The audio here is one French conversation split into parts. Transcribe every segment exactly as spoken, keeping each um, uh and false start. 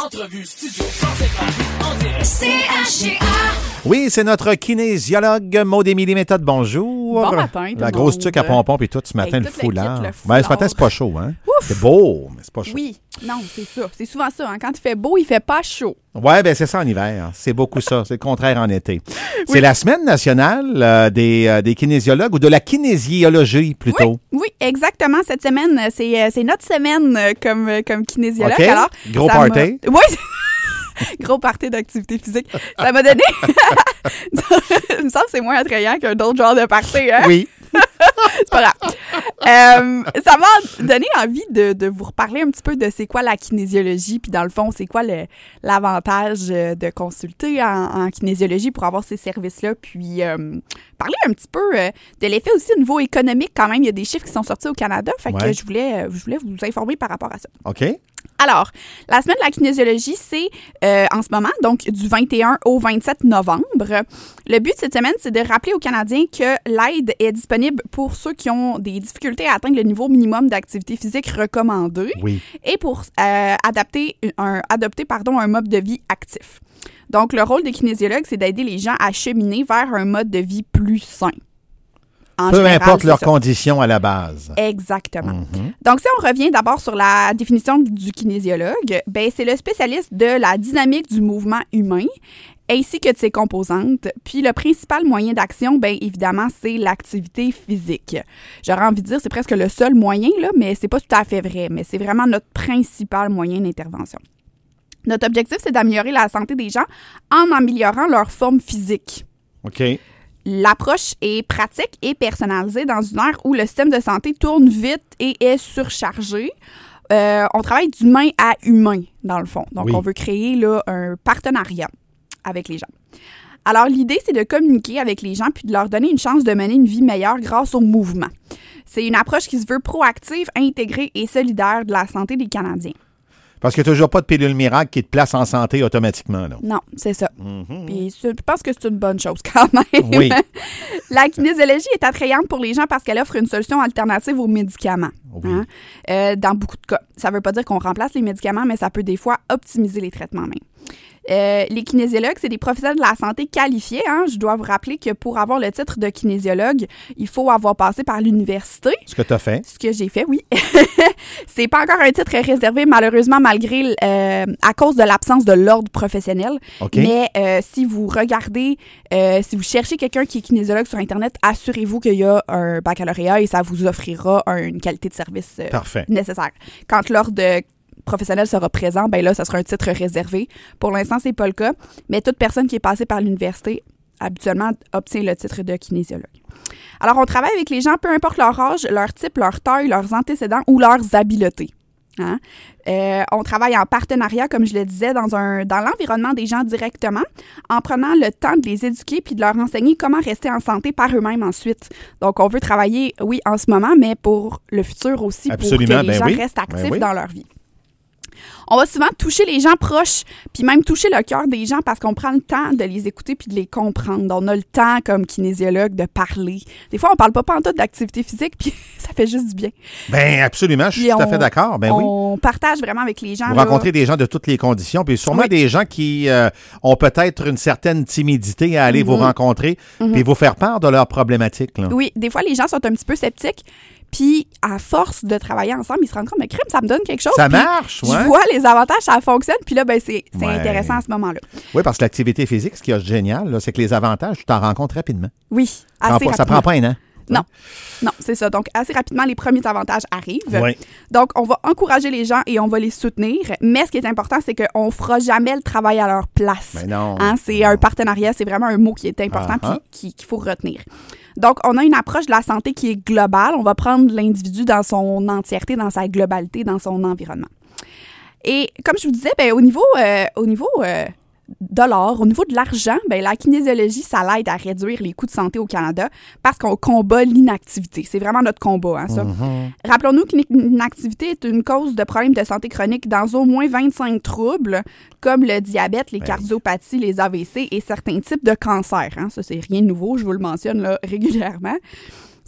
Entrevue studio sans écran en direct. C H G A. Oui, c'est notre kinésiologue Maud-Émilie Méthode. Bonjour. Bon matin, tout La le grosse monde. tuque à pompon puis tout ce matin, Hey, le toute l'équipe, foulard. le Ben, ce foulard. matin, c'est pas chaud, hein? Ouf! C'est beau, mais c'est pas chaud. Oui, non, c'est ça. C'est souvent ça. Hein. Quand il fait beau, il fait pas chaud. Ouais, ben c'est ça en hiver. C'est beaucoup ça. C'est le contraire en été. C'est la semaine nationale euh, des, euh, des kinésiologues ou de la kinésiologie plutôt. Oui, oui, exactement. Cette semaine, c'est, euh, c'est notre semaine euh, comme, euh, comme kinésiologue. OK. Alors, Gros ça m'a- party. Oui, gros party d'activité physique. Ça m'a donné... Il me semble que c'est moins attrayant qu'un autre genre de party. Hein? Oui. C'est pas grave. Euh, ça m'a donné envie de, de vous reparler un petit peu de c'est quoi la kinésiologie, puis dans le fond, c'est quoi le, l'avantage euh, de consulter en, en kinésiologie pour avoir ces services-là, puis euh, parler un petit peu euh, de l'effet aussi au niveau économique quand même. Il y a des chiffres qui sont sortis au Canada, fait que Ouais. je voulais, je voulais vous informer par rapport à ça. OK. Alors, la semaine de la kinésiologie, c'est euh, en ce moment, donc du vingt et un au vingt-sept novembre. Le but de cette semaine, c'est de rappeler aux Canadiens que l'aide est disponible pour ceux qui ont des difficultés à atteindre le niveau minimum d'activité physique recommandé Oui. et pour euh, adapter un, adopter pardon, un mode de vie actif. Donc, le rôle des kinésiologues, c'est d'aider les gens à cheminer vers un mode de vie plus sain. En Peu général, importe c'est leurs ça. conditions à la base. Exactement. Mhm. Donc, si on revient d'abord sur la définition du kinésiologue, ben, c'est le spécialiste de la dynamique du mouvement humain ainsi que de ses composantes. Puis le principal moyen d'action, bien évidemment, c'est l'activité physique. J'aurais envie de dire c'est presque le seul moyen, là, mais c'est pas tout à fait vrai. Mais c'est vraiment notre principal moyen d'intervention. Notre objectif, c'est d'améliorer la santé des gens en améliorant leur forme physique. OK. L'approche est pratique et personnalisée dans une ère où le système de santé tourne vite et est surchargé. Euh, on travaille d'humain à humain, dans le fond. Donc, Oui. on veut créer là, un partenariat avec les gens. Alors, l'idée, c'est de communiquer avec les gens puis de leur donner une chance de mener une vie meilleure grâce au mouvement. C'est une approche qui se veut proactive, intégrée et solidaire de la santé des Canadiens. Parce qu'il n'y a toujours pas de pilule miracle qui te place en santé automatiquement, là. Non, c'est ça. Mhm. Puis c'est- je pense que c'est une bonne chose quand même. Oui. La kinésiologie est attrayante pour les gens parce qu'elle offre une solution alternative aux médicaments. Oui. Hein? Euh, dans beaucoup de cas. Ça ne veut pas dire qu'on remplace les médicaments, mais ça peut des fois optimiser les traitements même. Euh, les kinésiologues, c'est des professionnels de la santé qualifiés. Hein? Je dois vous rappeler que pour avoir le titre de kinésiologue, il faut avoir passé par l'université. Ce que tu as fait. Ce que j'ai fait, oui. C'est pas encore un titre réservé, malheureusement, malgré euh, à cause de l'absence de l'ordre professionnel. OK. Mais euh, si vous regardez, euh, si vous cherchez quelqu'un qui est kinésiologue sur Internet, assurez-vous qu'il y a un baccalauréat et ça vous offrira un- une qualité de service euh, Parfait. nécessaire. Quand l'ordre professionnel sera présent, ben là, ça sera un titre réservé. Pour l'instant, c'est pas le cas, mais toute personne qui est passée par l'université, habituellement, obtient le titre de kinésiologue. Alors, on travaille avec les gens, peu importe leur âge, leur type, leur taille, leurs antécédents ou leurs habiletés. Hein? Euh, on travaille en partenariat, comme je le disais, dans, un, dans l'environnement des gens directement, en prenant le temps de les éduquer puis de leur enseigner comment rester en santé par eux-mêmes ensuite. Donc, on veut travailler, oui, en ce moment, mais pour le futur aussi, Absolument, pour que les ben gens oui, restent ben actifs oui. dans leur vie. On va souvent toucher les gens proches, puis même toucher le cœur des gens parce qu'on prend le temps de les écouter puis de les comprendre. On a le temps, comme kinésiologue, de parler. Des fois, on parle pas pantoute d'activité physique, puis ça fait juste du bien. Ben absolument, je suis Puis tout à on- fait d'accord. Ben oui. On partage vraiment avec les gens. Vous là. rencontrez des gens de toutes les conditions, puis sûrement Oui. des gens qui euh, ont peut-être une certaine timidité à aller vous Mhm. rencontrer, puis vous faire part de leurs problématiques. Là. Oui, des fois, les gens sont un petit peu sceptiques. Puis, à force de travailler ensemble, ils se rendent compte, mais crème, ça me donne quelque chose. Ça Puis, marche, ouais. Je vois les avantages, ça fonctionne. Puis là, ben, c'est, c'est Ouais. intéressant à ce moment-là. Oui, parce que l'activité physique, ce qui est génial, là, c'est que les avantages, tu t'en rencontres rapidement. Oui, Ça prend assez pas- ça rapidement. prend pas un an. Non, non, c'est ça. Donc, assez rapidement, les premiers avantages arrivent. Oui. Donc, on va encourager les gens et on va les soutenir. Mais ce qui est important, c'est qu'on ne fera jamais le travail à leur place. Mais non. Hein, c'est un partenariat, c'est vraiment un mot qui est important Ah, ah. puis qui- qu'il faut retenir. Donc, on a une approche de la santé qui est globale. On va prendre l'individu dans son entièreté, dans sa globalité, dans son environnement. Et comme je vous disais, ben, au niveau, euh, au niveau euh, dollars, au niveau de l'argent, ben, la kinésiologie, ça l'aide à réduire les coûts de santé au Canada parce qu'on combat l'inactivité. C'est vraiment notre combat, hein, ça. Mhm. Rappelons-nous que l'inactivité est une cause de problèmes de santé chronique dans au moins vingt-cinq troubles, comme le diabète, les Ben. cardiopathies, les A V C et certains types de cancers. Hein. Ça, c'est rien de nouveau, je vous le mentionne là, régulièrement.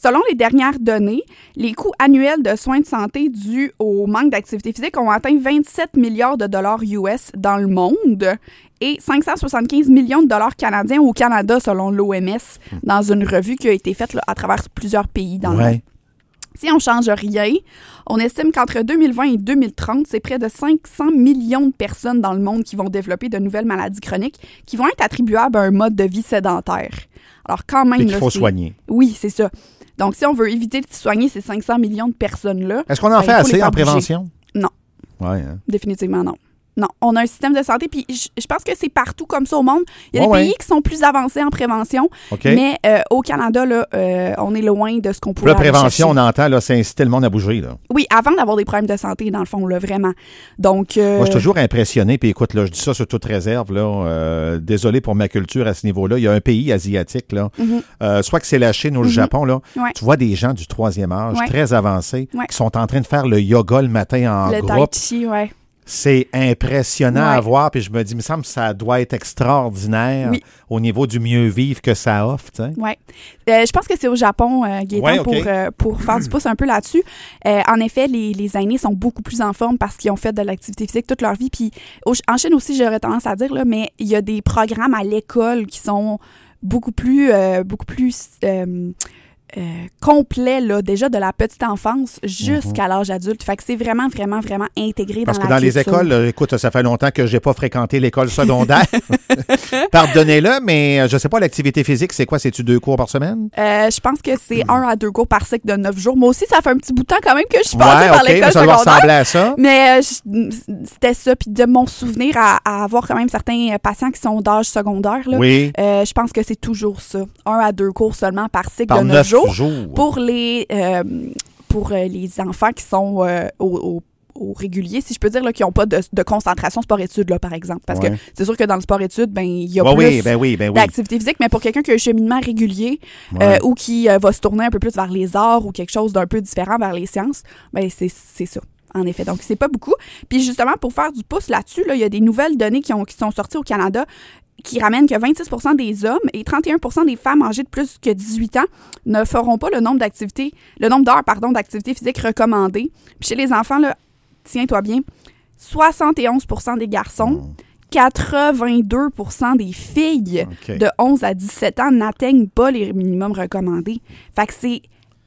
Selon les dernières données, les coûts annuels de soins de santé dus au manque d'activité physique ont atteint vingt-sept milliards de dollars U S dans le monde et cinq cent soixante-quinze millions de dollars canadiens au Canada, selon l'O M S, dans une revue qui a été faite là, à travers plusieurs pays dans Ouais. le monde. Si on ne change rien, on estime qu'entre deux mille vingt et deux mille trente, c'est près de cinq cents millions de personnes dans le monde qui vont développer de nouvelles maladies chroniques qui vont être attribuables à un mode de vie sédentaire. Alors quand même... Et qu'il là, faut c'est- soigner. Oui, c'est ça. Donc si on veut éviter de soigner ces cinq cents millions de personnes-là... Est-ce qu'on en ben, fait il faut les assez faire en bouger. prévention? Non. Oui, hein? Définitivement non. Non, on a un système de santé, puis je, je pense que c'est partout comme ça au monde. Il y a Ouais, des ouais. pays qui sont plus avancés en prévention, OK. mais euh, au Canada, là, euh, on est loin de ce qu'on Pour pourrait la aller prévention, chercher. on entend, là, c'est inciter le monde à bouger, là. Oui, avant d'avoir des problèmes de santé, dans le fond, là, vraiment. Donc, euh, Moi, je suis toujours impressionné, puis écoute, là, je dis ça sur toute réserve, là, euh, désolé pour ma culture à ce niveau-là. Il y a un pays asiatique, là, mhm. euh, soit que c'est la Chine ou le Mhm. Japon, là, Ouais. tu vois des gens du troisième âge, Ouais. très avancés, Ouais. qui sont en train de faire le yoga le matin en le groupe. tai chi, ouais. C'est impressionnant Ouais. à voir, puis je me dis, il me semble que ça doit être extraordinaire Oui. au niveau du mieux-vivre que ça offre, tu sais. Ouais. Euh, je pense que c'est au Japon, euh, Gaëtan, Ouais, ok. pour, euh, pour faire du pouce un peu là-dessus. Euh, en effet, les, les aînés sont beaucoup plus en forme parce qu'ils ont fait de l'activité physique toute leur vie. Puis au- en Chine aussi, j'aurais tendance à dire, là, mais il y a des programmes à l'école qui sont beaucoup plus, euh, beaucoup plus euh, euh, complets, là, déjà de la petite enfance jusqu'à l'âge adulte. Fait que c'est vraiment, vraiment, vraiment intégré Parce dans que la dans les culture. écoles, là, écoute, ça fait longtemps que j'ai pas fréquenté l'école secondaire. Pardonnez-le, mais euh, je sais pas, l'activité physique, c'est quoi? C'est-tu deux cours par semaine? Euh, je pense que c'est un à deux cours par cycle de neuf jours. Moi aussi, ça fait un petit bout de temps quand même que je suis passée Ouais, par OK, l'école mais ça doit secondaire. ressembler à ça. Mais euh, je- c'était ça. Puis de mon souvenir à, à avoir quand même certains patients qui sont d'âge secondaire, là, Oui, euh, je pense que c'est toujours ça. Un à deux cours seulement par cycle par de neuf neuf jours. jours. Pour les, euh, pour euh, les enfants qui sont euh, au, au au régulier, si je peux dire, là, qui n'ont pas de, de concentration sport-études, là, par exemple. Parce Ouais. que c'est sûr que dans le sport-études, ben, il y a Ouais, plus oui, ben oui, ben oui. d'activité physique, mais pour quelqu'un qui a un cheminement régulier Ouais. euh, ou qui euh, va se tourner un peu plus vers les arts ou quelque chose d'un peu différent vers les sciences, ben c'est c'est ça. En effet. Donc, c'est pas beaucoup. Puis, justement, pour faire du pouce là-dessus, là, il y a des nouvelles données qui, ont, qui sont sorties au Canada qui ramènent que vingt-six pour cent des hommes et trente et un pour cent des femmes âgées de plus que dix-huit ans ne feront pas le nombre d'activités, le nombre d'heures, pardon, d'activités physiques recommandées. Puis, chez les enfants, là, tiens-toi bien, soixante et onze pour cent des garçons, quatre-vingt-deux pour cent des filles OK. de onze à dix-sept ans n'atteignent pas les minimums recommandés. Fait que c'est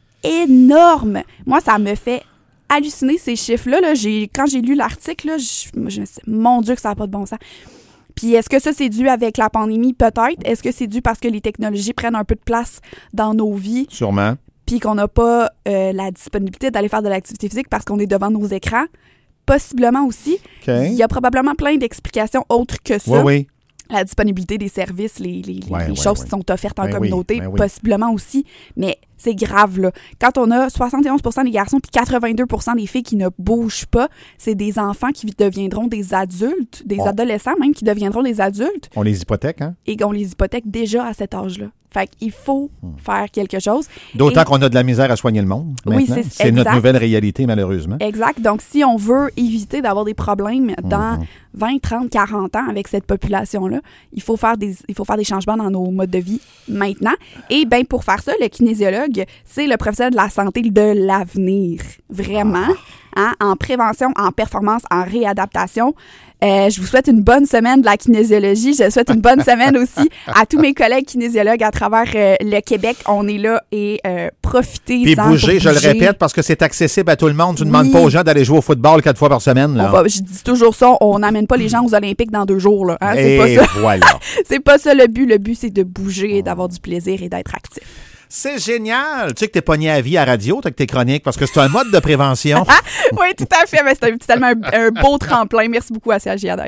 énorme. Moi, ça me fait halluciner ces chiffres-là. Là. J'ai, quand j'ai lu l'article, là, je, je me suis dit, mon Dieu que ça n'a pas de bon sens. Puis est-ce que ça, c'est dû avec la pandémie? Peut-être. Est-ce que c'est dû parce que les technologies prennent un peu de place dans nos vies Sûrement. puis qu'on n'a pas euh, la disponibilité d'aller faire de l'activité physique parce qu'on est devant nos écrans? Possiblement aussi. OK. Il y a probablement plein d'explications autres que ça. Oui, oui. La disponibilité des services, les, les, les- Ouais, les ouais, choses ouais. qui sont offertes en Ben oui, communauté, ben oui. possiblement aussi. Mais c'est grave, là. Quand on a soixante et onze pour cent des garçons puis quatre-vingt-deux pour cent des filles qui ne bougent pas, c'est des enfants qui deviendront des adultes, des Bon. adolescents même qui deviendront des adultes On les hypothèque, hein? et qu'on les hypothèque déjà à cet âge-là. Fait qu'il faut faire quelque chose. D'autant Et- qu'on a de la misère à soigner le monde. Oui, maintenant. c'est- c'est notre exact. nouvelle réalité, malheureusement. Exact. Donc, si on veut éviter d'avoir des problèmes dans Mhm. vingt, trente, quarante ans avec cette population-là, il faut faire des, il faut faire des changements dans nos modes de vie maintenant. Et bien, pour faire ça, le kinésiologue, c'est le professionnel de la santé de l'avenir. Vraiment. Hein, en prévention, en performance, en réadaptation. Euh, je vous souhaite une bonne semaine de la kinésiologie. Je souhaite une bonne semaine aussi à tous mes collègues kinésiologues à travers euh, le Québec. On est là et euh, profitez-en. Puis pour bouger, je le bouger. répète, parce que c'est accessible à tout le monde. Tu ne demandes Oui. pas aux gens d'aller jouer au football quatre fois par semaine. On Là. va- je dis toujours ça, on n'amène pas les gens aux Olympiques dans deux jours. Là, hein, c'est Et pas ça. voilà. C'est pas ça le but. Le but, c'est de bouger, d'avoir du plaisir et d'être actif. C'est génial. Tu sais que t'es pogné à vie à radio, t'as que tes chroniques, parce que c'est un mode de prévention. Oui, tout à fait. Mais c'est un- c'est tellement un, un beau tremplin. Merci beaucoup à C H J A.